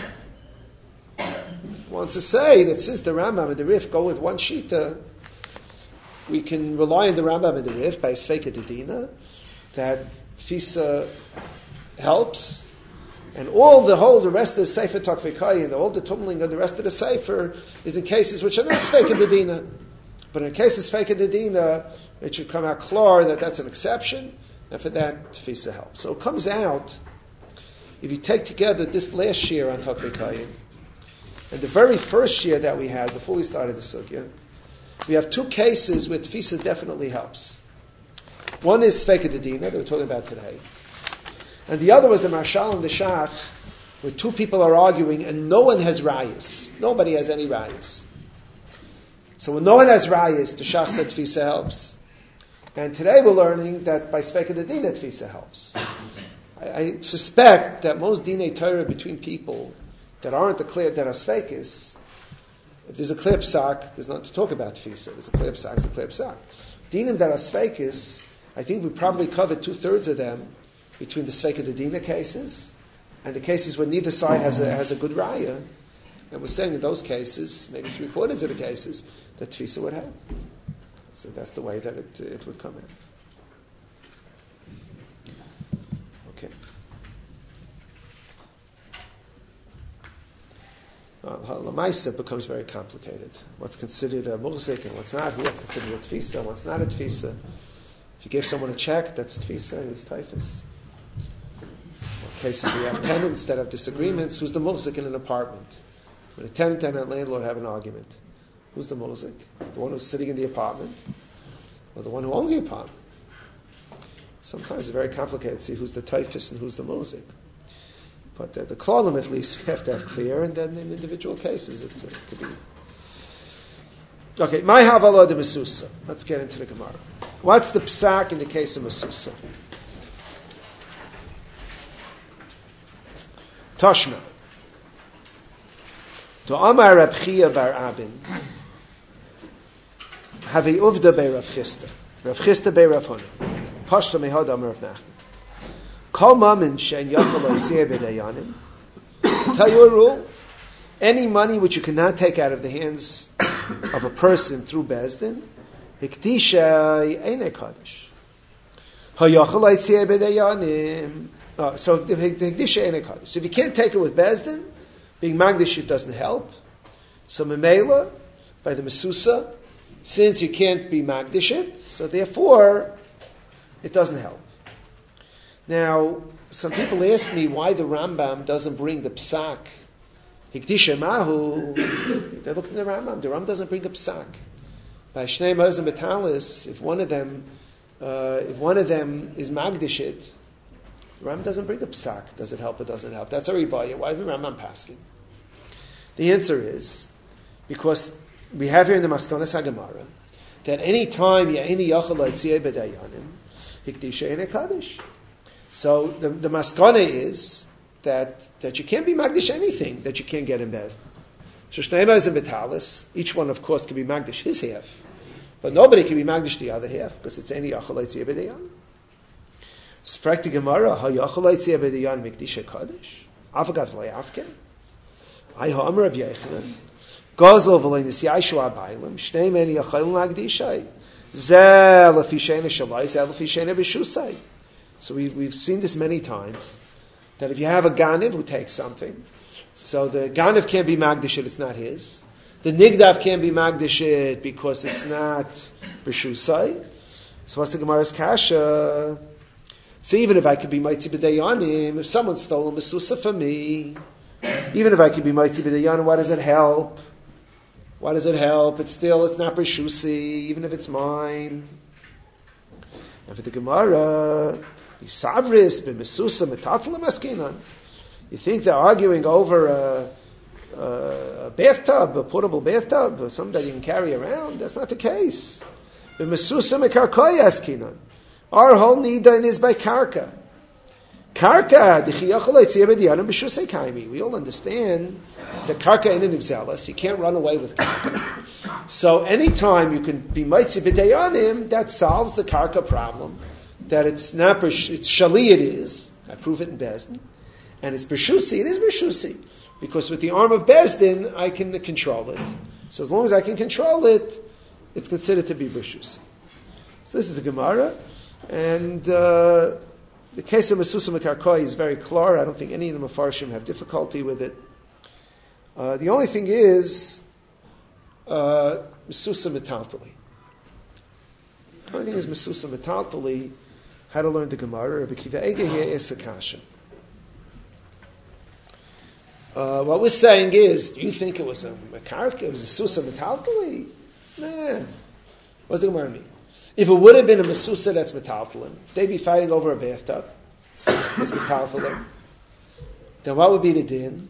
wants to say that since the Rambam and the Rif go with one Shita, we can rely on the Rambam and the Rif by Sveika Dedina, that Tfisa helps, and all the whole, the rest of the Sefer Takvei Koyin, all the tumbling of the rest of the Sefer is in cases which are not Sveika Dedina. But in a case of Sveika Dedina, it should come out clear that that's an exception, and for that, Tfisa helps. So it comes out, if you take together this last year on Takvei Koyin, and the very first year that we had, before we started the Sugya, we have two cases where Tfisa definitely helps. One is Sveika Dedina, that we're talking about today. And the other was the Marshal and the Shach, where two people are arguing and no one has rayas. Nobody has any rayas. So when no one has rayas, the Shach said Tfisa helps. And today we're learning that by Sveika Dedina, Tfisa helps. I, I suspect that most Dinei Torah between people that aren't the clear, that are Sveikis, if there's a clear psak, there's nothing to talk about Tfisa. There's a clear psak, it's a clear psak. Dinim that are Sveikis, I think we probably covered two-thirds of them between the Sveika Dedina cases and the cases where neither side has a, has a good raya. And we're saying in those cases, maybe three quarters of the cases, that Tfisa would have. So that's the way that it, it would come in. Okay. Lamaisa becomes very complicated. What's considered a muhzik and what's not, what's considered a Tfisa, what's not a Tfisa. If you give someone a check, that's Tfisa, it's typhus. In cases we have tenants that have disagreements, who's the muhzik in an apartment? When a tenant and a landlord have an argument, who's the muhzik? The one who's sitting in the apartment, or the one who owns the apartment? Sometimes it's very complicated to see who's the typhus and who's the muhzik. But the, the column, at least, we have to have clear, and then in individual cases, it, it could be. Okay, my havala de Mesusa. Let's get into the Gemara. What's the psak in the case of Mesusa? Toshma. To Amar Reb Chia bar Abin, Havi Uvda be Rav Chisda, Rav Chisda be Rav Huna, Pashta mehad Amar Rav Nachman. Kol mamin shein yachol lotzeh b'dayanim. Tell you a rule: any money which you cannot take out of the hands of a person through bezdin, hikdisha einay kaddish. Hayachol lotzeh b'dayanim. So the hikdisha einay kaddish. So if you can't take it with bezdin, being magdish it doesn't help. So memela by the mesusa, since you can't be magdish it, so therefore it doesn't help. Now, some people asked me why the Rambam doesn't bring the psak. Hikdisha mahu. They looked at the Rambam. The Rambam doesn't bring the psak. By Shnei Maz and Betalis, if one of them, uh, if one of them is magdishit, the Rambam doesn't bring the psak. Does it help or doesn't help? That's a ribaya. Why isn't the Rambam pasking? The answer is because we have here in the Maskonas HaGemara that any time ya'ini yachal lotzeh b'dayanim, hikdisha einay kaddish. So the, the maskana is that, that you can't be magdish anything that you can't get in Bezdin. So Shnei is in Betalis. Each one, of course, can be magdish his half. But nobody can be magdish the other half because it's any yachal lotzeh b'dayan. Sprek the Gemara, ha yachal lotzeh b'dayan mikdisha kaddish. Afagav le'afken. I ha'amar Rav Yechanan. Gazel v'lein nisiyashu abaylim. Shnei meni yachal magdishay. Zeh lefi sheina shalai. Zeh lefi sheina b'shusay. So we, we've seen this many times, that if you have a ganiv who takes something, So the Ganav can't be Magdashit, it's not his. The Nigdav can't be Magdashit because it's not B'Shusai. So what's the Gemara's Kasha? So even if I could be Maitzi B'Dayanim, if someone stole a Mesusa for me, even if I could be Maitzi B'Dayanim, what does it help? What does it help? It's still, it's not B'Shusi, even if it's mine. And for the Gemara, Yisavris, B'Mesusa, Metatala Maskinan. You think they're arguing over a, a, a bathtub, a portable bathtub, or something that you can carry around? That's not the case. B'Mesusa Mekarkoy Askinan. Our whole nidon is by karka. Karka, we all understand that karka ain't an exelis. You can't run away with karka. So anytime you can be mitzi b'dayanim, that solves the karka problem. That it's not, it's shali it is. I prove it in Bezdin. And it's b'shusi, it is b'shusi. Because with the arm of Bezdin, I can control it. So as long as I can control it, it's considered to be b'shusi. So this is the Gemara. And uh, the case of Mesusa Mekarkoi is very clear. I don't think any of the Mefarshim have difficulty with it. Uh, the only thing is uh, Mesusa Metaltali. The only thing is Mesusa Metaltali, how to learn the Gemara. Rabbi Kiva Ege here is a kasha. Uh, what we're saying is, do you think it was a Mekarka, it was a Susa Metaltali? Nah. What does the Gemara mean? If it would have been a Mesusa that's metaltalin, if they'd be fighting over a bathtub, it's metaltalin, then what would be the din?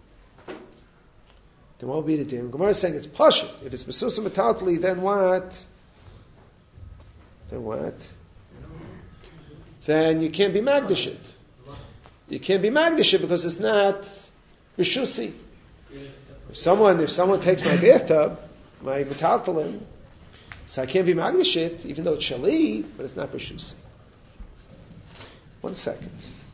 Then what would be the din? Gemara is saying it's pashut. If it's Mesusa metaltali, then what? Then what? Then you can't be Magdashit. You can't be Magdashit because it's not Rishusi. If someone, if someone takes my bathtub, my metaltalin, so I can't be Magdashit, even though it's Shali, but it's not B'Shusi. One second.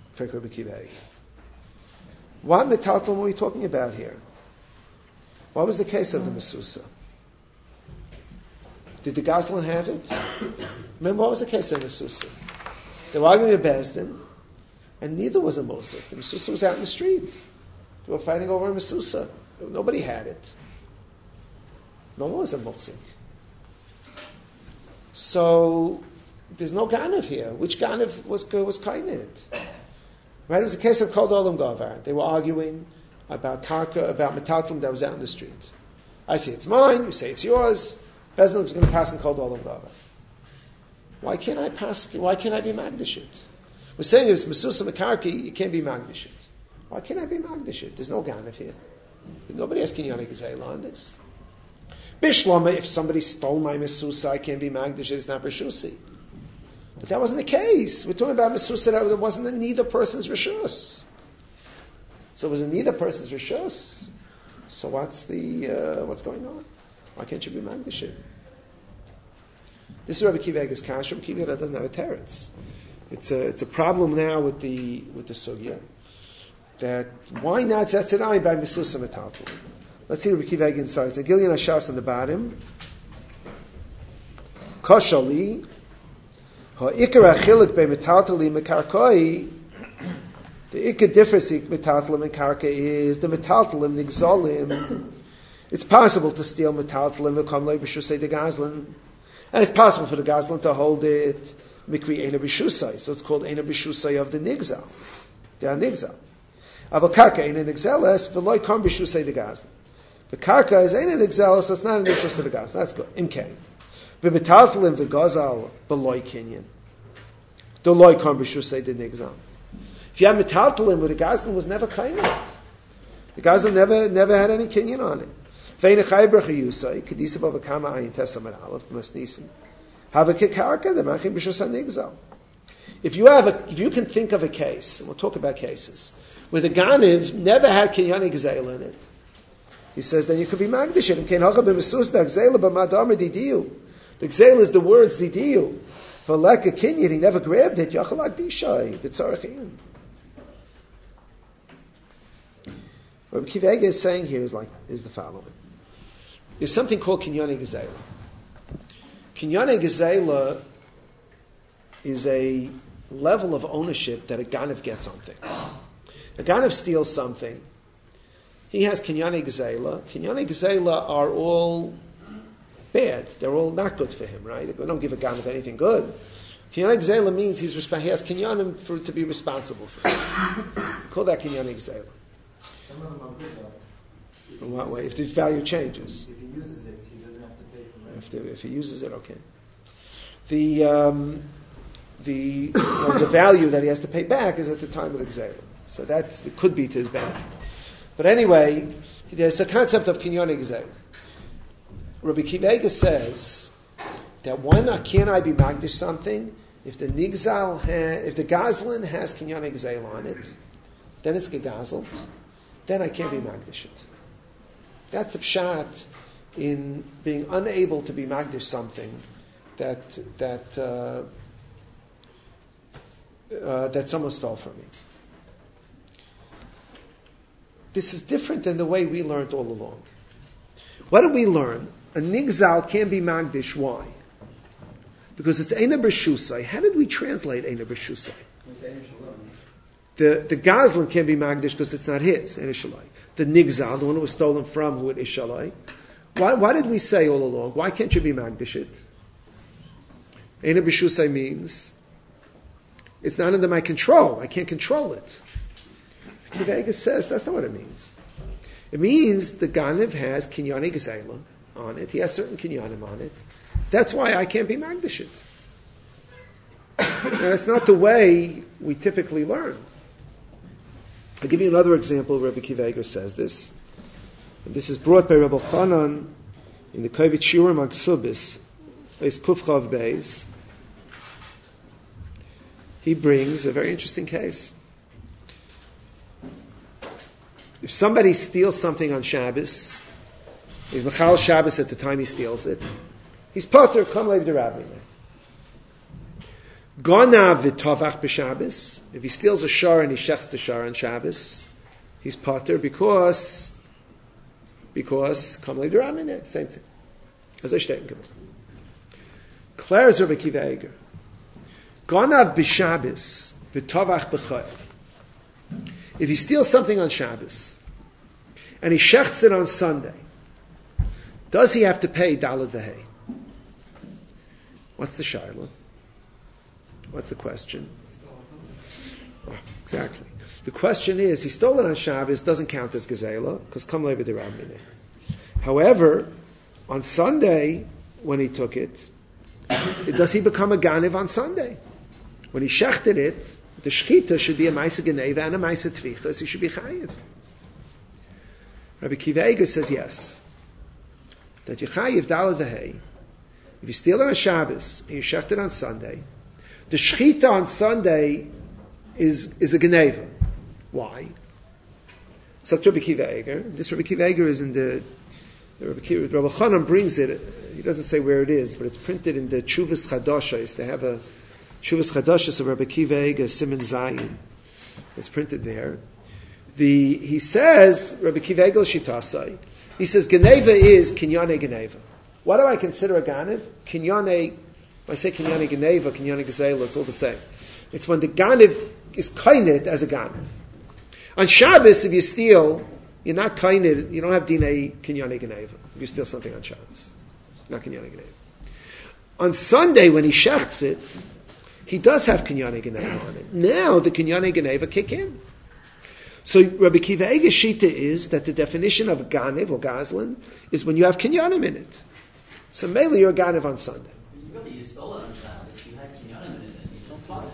What metaltalin were we talking about here? What was the case of the Mesusa? Did the Goslin have it? Remember, what was the case of the Mesusa? They were arguing with Bezdin, and neither was a Mosik. The Mesusa was out in the street. They were fighting over a Mesusa. Nobody had it. No one was a Mosik. So there's no Ganav here. Which Ganav was was Kainit? Right? It was a case of Kol Olam Gavar. They were arguing about Karka, about Metaltalin that was out in the street. I say it's mine. You say it's yours. Bezdin was going to pass in Kol Olam Gavar. Why can't I pass? Why can't I be Magdashit? We're saying if it's Mesusa Mekarki, you can't be Magdashit. Why can't I be Magdashit? There's no Ganav here. Nobody has Kinyan Gezeilah on this. Bishlama, if somebody stole my Mesusa, I can't be Magdashit, it's not Rishusi. But that wasn't the case. We're talking about Mesusa that wasn't in neither person's Rishus. So it was in neither person's Rishus. So what's the, uh, what's going on? Why can't you be Magdashit? This is Rabbi Kiva Ege's Kasha. Rabbi Kiva doesn't have a teretz. It's a, it's a problem now with the, with the Sugya. That, why not Zetzerai by Mesusa Metaltalin? Let's see Rabbi Kiva Ege inside. It's a Gillian Ashas on the bottom. Koshali. Ha'ikar achilik be metaltali mekarkoi. The ikar difference in metaltalim and karka is the metaltalim nigzolim. It's possible to steal metaltalim v'kom lo b'shusay the gazlan. And it's possible for the gazlan to hold it mikri ena b'shusay. So it's called ena b'shusay of the nigzal. The nigzal. Aval karka ena nigzeles v'loy kom b'shusay the gazlan. The karka is ain't an exel, so it's not an interest of the gas. That's good. Imken. But metaltalim the gazal beloy kinyan. The loy kam b'shusay the nigzal. If you have metaltalim, where the gazlan was never kind of the gazlan never never had any kinyan on it. Vein chayber chayusay kedisa bavakama ayin tesam and aleph masnisin. Have a karka the machim b'shusay nigzal. If you have a, if you can think of a case, and we'll talk about cases where the ganiv never had kinyan gezel in it. He says, then you could be Magdashit. The Gzeil is the words Didiyu. For like a Kinyan, he never grabbed it. Yachalak Dishai. B'tzarachin. What Rabbi Kiva Ege is saying here is like is the following. There's something called Kinyane Gezeilah. Kinyane Gezeilah is a level of ownership that a Ganav gets on things. A Ganav steals something, he has Kinyane Gzela. Kinyane Gzela are all bad. They're all not good for him, right? We don't give a Ganav anything good. Kinyane Gzela means he's resp- he has Kinyanim for to be responsible for him. Call that Kinyane Gzela. Some of them are good though. In what way? If the value changes. If he uses it, he doesn't have to pay for it. If, the, if he uses it, okay. The um, the well, the value that he has to pay back is at the time of the Gzela. So that it could be to his benefit. But anyway, there's a concept of Kinyan Gzela. Rabbi Akiva Eiger says that why not can't I be magdish something if the nigzal ha, if the gazlan has Kinyan Gzela on it, then it's gegazel, then I can't be magdish it. That's the pshat in being unable to be magdish something that that uh, uh, that someone stole from me. This is different than the way we learned all along. What did we learn? A nigzal can't be magdish. Why? Because it's Eina B'Shusai. How did we translate Eina B'Shusai? The the gazlan can't be magdish because it's not his. Eina Shalai. The nigzal, the one who was stolen from, who it is Shalai. Why, why did we say all along? Why can't you be magdish it? Eina B'Shusai means it's not under my control. I can't control it. Akiva says that's not what it means. It means the Ganav has Kinyane Gzela on it. He has certain Kinyanim on it. That's why I can't be Magdish it. And it's not the way we typically learn. I'll give you another example where Rabbi Akiva Eiger says this. And this is brought by Rabbi Chanan in the Kovit Shiurim Aksubis, Beis Kufchav Beis. He brings a very interesting case. If somebody steals something on Shabbos, he's Mechal Shabbos at the time he steals it, he's Potter, Kam Leiv D'Rabbi. Gonav v'tovach b'Shabbos, if he steals a shar and he shechs the shar on Shabbos, he's Potter because, because Kam Leiv D'Rabbi, same thing. As I state in Gemara. Claire's Rabbi Akiva Eiger. Gonav b'Shabbos v'tovach b'Chayv. If he steals something on Shabbos and he shechts it on Sunday, does he have to pay Daled V'Hei? What's the shaila? What's the question? Oh, exactly. The question is, he stole it on Shabbos, doesn't count as Gezela, because Kam Leiv D'Rabbi. However, on Sunday, when he took it, does he become a Ganiv on Sunday? When he shechted it, the shechita should be a ma'aseh geneva and a ma'aseh tvicha, so he should be chayiv. Rabbi Akiva Eiger says yes. That you chayiv daled v'hei. If you steal it on Shabbos and you shecht it on Sunday, the shechita on Sunday is, is a geneva. Why? So Rabbi Akiva Eiger. This Rabbi Akiva Eiger is in the, the Rabbi, Akiva, Rabbi Chanan brings it. He doesn't say where it is, but it's printed in the Chuvas Chadasha. Is to have a Chuvas Chadashas of Rabbi Akiva Eiger, Siman Zayin. It's printed there. The, he says, Rabbi Akiva Eiger Shitasai, he says, Geneva is Kinyane Geneva. What do I consider a Ganev? Kinyane, when I say Kinyane Geneva, Kinyane Gezela, it's all the same. It's when the Ganev is kained as a Ganev. On Shabbos, if you steal, you're not kained, you don't have Dinei Kinyane Geneva. If you steal something on Shabbos. Not Kinyane Geneva. On Sunday, when he shechts it, he does have Kinyane Geneva on it. Now the Kinyane Geneva kick in. So Rabbi Akiva Eiger's shita is that the definition of Ganev or Gazlan is when you have Kinyanim in it. So mainly you're a Ganev on Sunday. Really, you stole it on Shabbos. You had Kinyanim in it. You still Potter.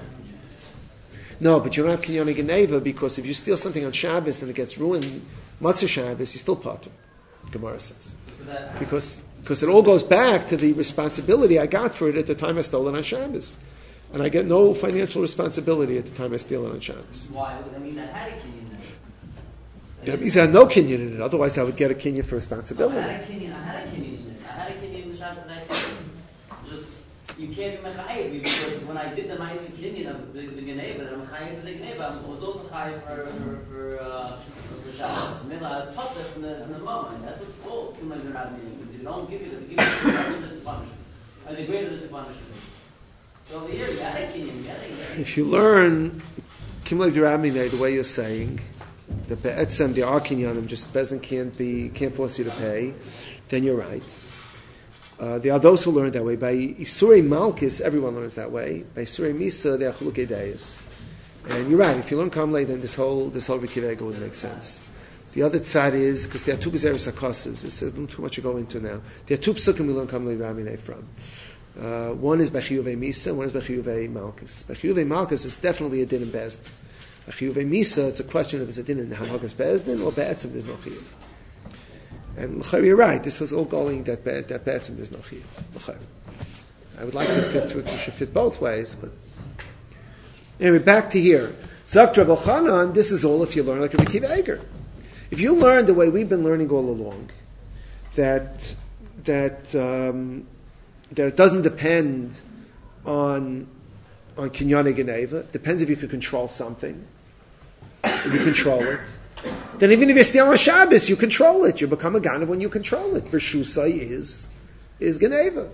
No, but you don't have Kinyane Geneva because if you steal something on Shabbos and it gets ruined, Matzah Shabbos, you still Potter. Gemara says. Because because it all goes back to the responsibility I got for it at the time I stole it on Shabbos. And I get no financial responsibility at the time I steal it on Shabbos. Why? That means I had a kinyan in it. That means I had no kinyan in it. Otherwise, I would get a kinyan for responsibility. I had a kinyan. I had a kinyan in it. I had a kinyan in the Shabbos that I stole. Just you can't be mechayev because when I did the ma'aseh kinyan of the, the geneva, that I'm mechayev for the geneva, I was also chayev for for for, uh, for Shabbos. Mila I was potter from the from the moment. That's what all Kim Leiv D'Rabbi means. Because you don't give you the give you the punishment. And the greater the punishment. So here, if you learn Kim Leiv D'Rabbi the way you're saying, the be'etzem, the arkinyanim, just Bezin can't be, can't force you to pay, then you're right. Uh, there are those who learn that way. By Isurei Malkis, everyone learns that way. By Isurei Misa, they are Chulukei Deis. And you're right, if you learn Kamlei, then this whole, this whole Rikivega would make sense. The other tzad is, because there are two Gezeres HaKosevs, it's a little too much to go into now. There are two psukim we learn Kamlei Ramineh from. Uh, one is Bechiyuvei Misa, one is Bechiyuvei Malkis. Bechiyuvei Malkis is definitely a din in Bezdin. Bechiyuvei Misa, it's a question of is it din in Hamakas Bezdin or Be'etzim there's no chiyuv. And l'chayr, you're right, this was all going that be, that Be'etzim there's no chiyuv. L'chayr. I would like to fit, to, should fit both ways, but anyway, back to here. Zakt Reb Elchanan, this is all if you learn like a Reb Akiva Eiger. If you learn the way we've been learning all along, that that um, that it doesn't depend on on Kinyan Geneva, it depends if you can control something, if you control it. Then even if you're still on Shabbos, you control it. You become a Ganav when you control it. Bershusai is is Geneva.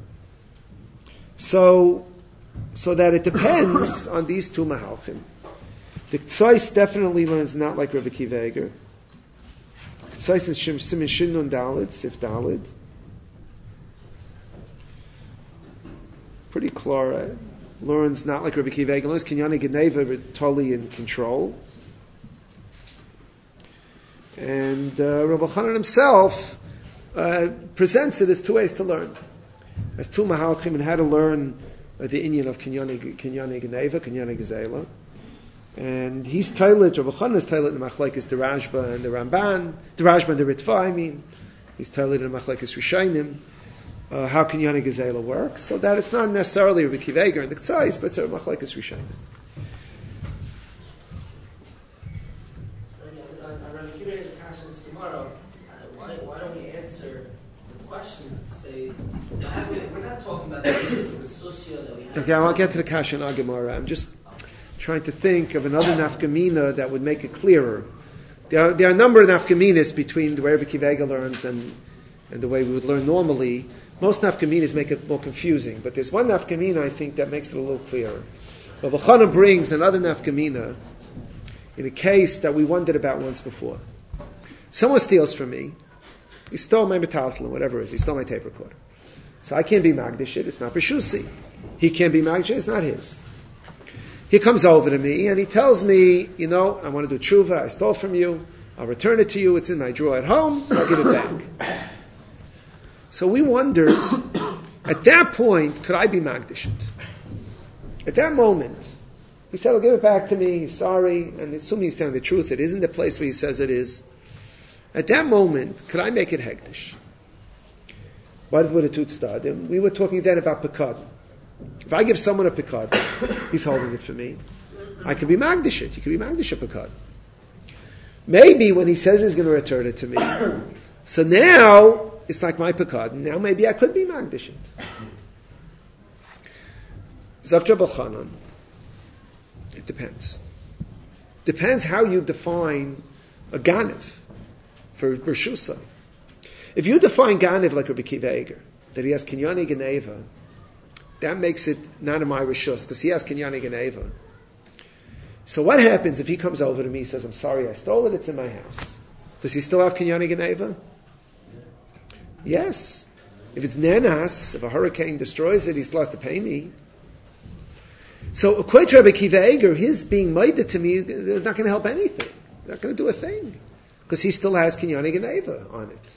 So so that it depends on these two Mahalchim. The Tzais definitely learns not like Rebbe Akiva Eiger. Tzais is Simin Shin Nun Dalid, Sif Dalid. Pretty clear. Learns not like Rebbe Akiva Eiger. Learns Kinyan Geneva, but totally in control. And uh, Rebbe Elchanan himself uh, presents it as two ways to learn. As two Mahalchim and how to learn uh, the inyan of Kinyan Geneva, Kinyan Gezela. And he's Tailit, Rebbe Elchanan is Tailit in the Machlekes the Rashba and the Ramban, the Rashba and the Ritva, I mean. He's Tailit in the Machlekes Rishayim, uh, how Kinyan Gezela works, so that it's not necessarily Rebbe Akiva Eiger and the Tzais, but it's a Machlekes Rishayim. Why don't we answer the question and say, we're not talking about the socio that we have. Okay, I want to get to the Kasha and Agamara. I'm just trying to think of another nafkamina that would make it clearer. There are, there are a number of nafkaminas between the way Rebbe Akiva Eiger learns and, and the way we would learn normally. Most nafkaminas make it more confusing, but there's one nafkamina I think that makes it a little clearer. Rebbe Elchanan brings another nafkamina in a case that we wondered about once before. Someone steals from me. He stole my metaltalin, whatever it is. He stole my tape recorder. So I can't be magdish it. It's not Beshusi. He can't be magdish it. It's not his. He comes over to me and he tells me, you know, I want to do tshuva. I stole from you. I'll return it to you. It's in my drawer at home. I'll give it back. So we wondered, at that point, could I be magdish it? At that moment, he said, "I'll give it back to me. He's sorry." And assuming he's telling the truth, it isn't the place where he says it is. At that moment, could I make it hektish? What would a tut stadim? We were talking then about pekad. If I give someone a pekad, he's holding it for me. I could be magdish it. He could be magdish a pekad. Maybe when he says he's going to return it to me, so now it's like my pekad. Now maybe I could be magdish it. Zavtra Balchanan. It depends. Depends how you define a ganiv for Bershusa. If you define ganiv like Rebbe Akiva Eiger, that he has Kinyan Geneva, that makes it not a my Rishus, because he has Kinyan Geneva. So what happens if he comes over to me and says, "I'm sorry, I stole it, it's in my house." Does he still have Kinyan Geneva? Yes. If it's Nenas, if a hurricane destroys it, he still has to pay me. So, according to Rebbe Akiva Eiger, his being maided to me is not going to help anything. Not going to do a thing. Because he still has Kinyan Geneva on it.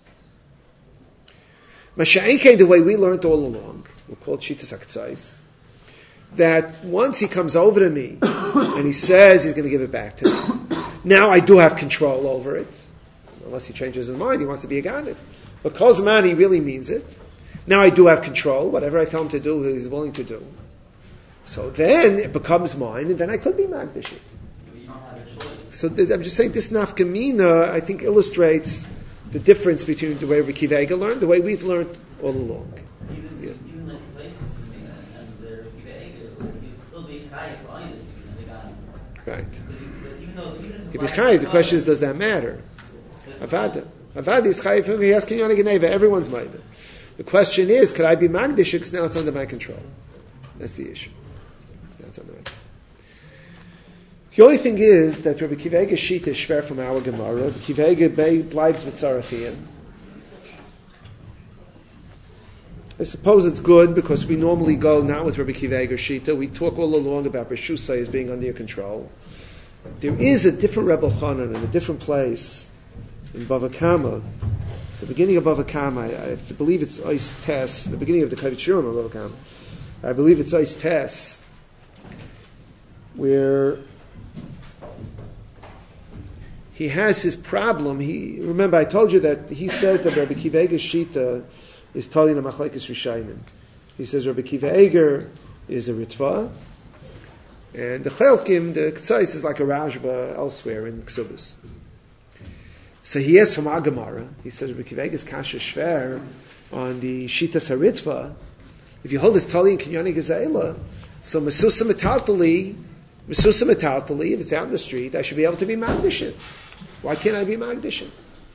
Masha'enkein, the way we learned all along, we'll call it Shitas HaKtzais, that once he comes over to me and he says he's going to give it back to me, now I do have control over it. Unless he changes his mind, he wants to be a Ganav. But Kol Zman, he really means it. Now I do have control. Whatever I tell him to do, he's willing to do. So then it becomes mine, and then I could be magdish it. So th- I'm just saying this nafkamina, I think, illustrates the difference between the way Rebbe Akiva Eiger learned, the way we've learned all along. Even, Yeah. even like places and the Rebbe Akiva Eiger, you'd still be chayiv for ayinus in the Ganav. Right. Even though even You'd be chayiv, the question is, does that matter? Avada. Avada is chayiv, he has Kinyan Geneva, everyone's maida. The question is, could I be magdish it, because now it's under my control. That's the issue. That's under my control. The only thing is that Rabbi Akiva Eiger's shita is shver from our Gemara. Rabbi Akiva Eiger bleibt with Tzarachiyim. I suppose it's good because we normally go not with Rabbi Akiva Eiger's shita. We talk all along about B'Shusay as being under your control. There is a different Rebbe Chanan in a different place in Bava Kama. The beginning of Bava Kama, I, I believe it's Eis Tes, the beginning of the Kavit Shurim of Bava Kama. I believe it's Eis Tes, where he has his problem. He remember I told you that he says that Rabbi Akiva Eiger's shita is Talin HaMachlekes Rishayim. He says Rabbi Akiva Eiger is a Ritva, and the Chelkim, the Ktsais, is like a Rashba elsewhere in Ksubas. So he has from Agamara. He says Rabbi Akiva Eiger's kasha shver on the shita Saritva. If you hold this Talin Kinyani Gezela, so Mesusa Metaltali, Mesusa Metaltali, if it's out in the street, I should be able to be Magdishin. Why can't I be Magdishin?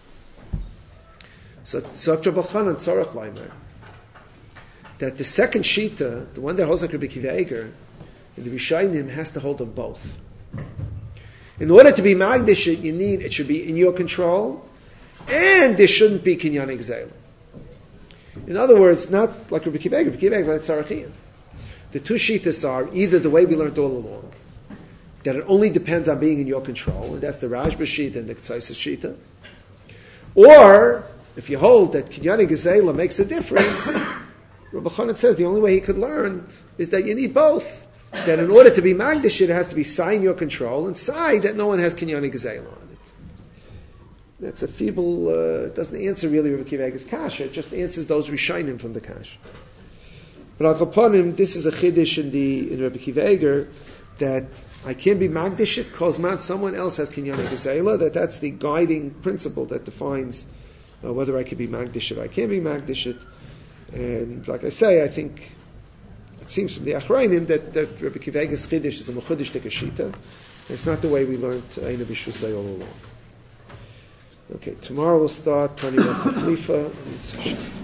So, so Rabbi Chanan Tzarech Leimer, that the second shita, the one that holds like Rabbi Akiva Eiger, the Rishayim has to hold of both. In order to be Magdishin, you need, it should be in your control, and there shouldn't be Kinyan Gzeila. In other words, not like Rabbi Akiva Eiger, Rabbi Akiva Eiger like Tzarechiyim. The two shitas are either the way we learned all along, that it only depends on being in your control, and that's the Rashba shita and the Ktsaisis shita. Or, if you hold that Kinyan Gezela makes a difference, Rabbi Chanan says the only way he could learn is that you need both. That in order to be Magdish, it has to be Sai in your control, and Sai that no one has Kinyan Gezela on it. That's a feeble, uh, it doesn't answer really Rabbi Akiva Eiger's kasha, it just answers those Rishonim from the kasha. But Al Kaponim, this is a chiddush in the in Rabbi Akiva Eiger, that I can't be Magdish it because someone else has Kinyan Gezela, that that's the guiding principle that defines uh, whether I can be Magdish it or I can't be Magdish it. And like I say, I think it seems from the Achrayim that, that Rabbi Akiva Eiger's chiddush is a mechudish tekashita. It's not the way we learned Eina B'Shusay all along. Okay, tomorrow we'll start Tani Rav Chalifa.